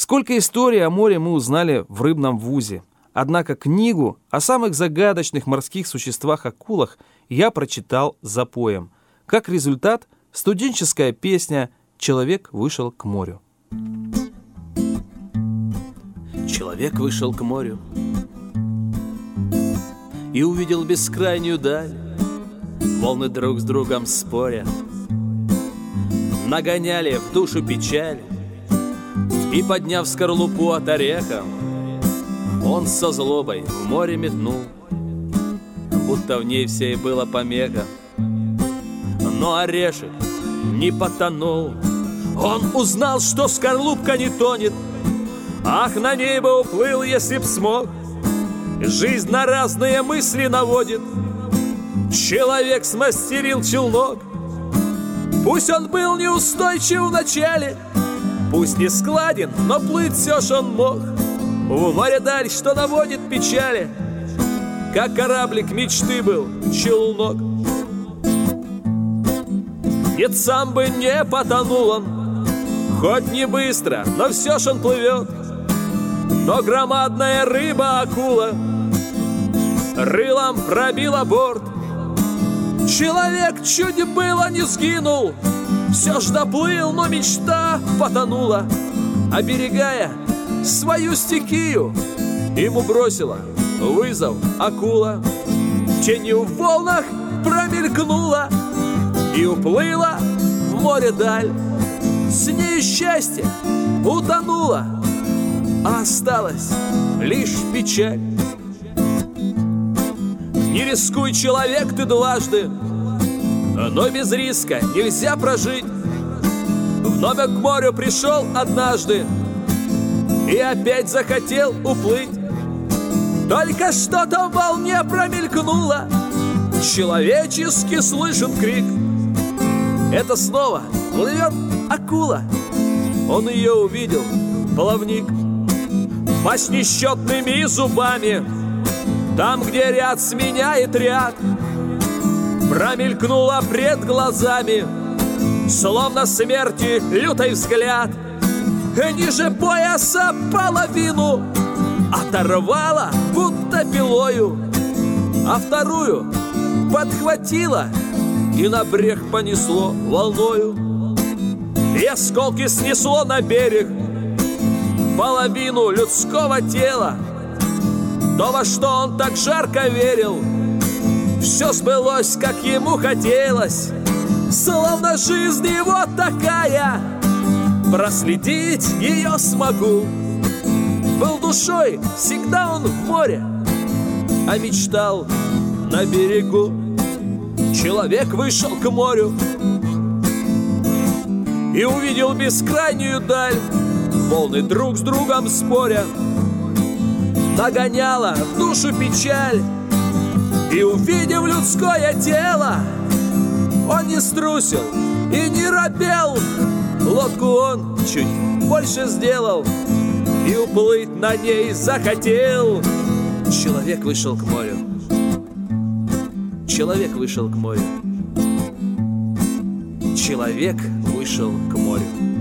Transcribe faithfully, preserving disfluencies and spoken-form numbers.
Сколько историй о море мы узнали в рыбном вузе. Однако книгу о самых загадочных морских существах-акулах я прочитал запоем. Как результат, студенческая песня «Человек вышел к морю». Человек вышел к морю и увидел бескрайнюю даль. Волны друг с другом споря нагоняли в душу печаль. И, подняв скорлупу от ореха, он со злобой в море метнул, будто в ней всей была помеха. Но орешек не потонул. Он узнал, что скорлупка не тонет. Ах, на ней бы уплыл, если б смог. Жизнь на разные мысли наводит. Человек смастерил челнок. Пусть он был неустойчив в начале, пусть не складен, но плыть все ж он мог. В море даль, что наводит печали, как кораблик мечты был челнок. Нет, сам бы не потонул он, хоть не быстро, но все ж он плывет. Но громадная рыба-акула рылом пробила борт. Человек чуть было не сгинул, все ж доплыл, но мечта потонула. Оберегая свою стихию, ему бросила вызов акула. Тенью в волнах промелькнула и уплыла в море даль. С нею счастье утонуло, а осталась лишь печаль. Не рискуй, человек, ты дважды, но без риска нельзя прожить. Вновь к морю пришел однажды и опять захотел уплыть. Только что-то в волне промелькнуло, человечески слышен крик. Это снова плывет акула. Он ее увидел, плавник, по с несчетными зубами. Там, где ряд сменяет ряд, промелькнула пред глазами, словно смерти лютый взгляд. Ниже пояса половину оторвала, будто пилою, а вторую подхватила и на брег понесло волною. И осколки снесло на берег половину людского тела. То, во что он так жарко верил, все сбылось, как ему хотелось. Словно жизнь его такая, проследить ее смогу. Был душой, всегда он в море, а мечтал на берегу. Человек вышел к морю и увидел бескрайнюю даль. Волны друг с другом споря нагоняла в душу печаль. И, увидев людское тело, он не струсил и не робел. Лодку он чуть больше сделал и уплыть на ней захотел. Человек вышел к морю. Человек вышел к морю. Человек вышел к морю.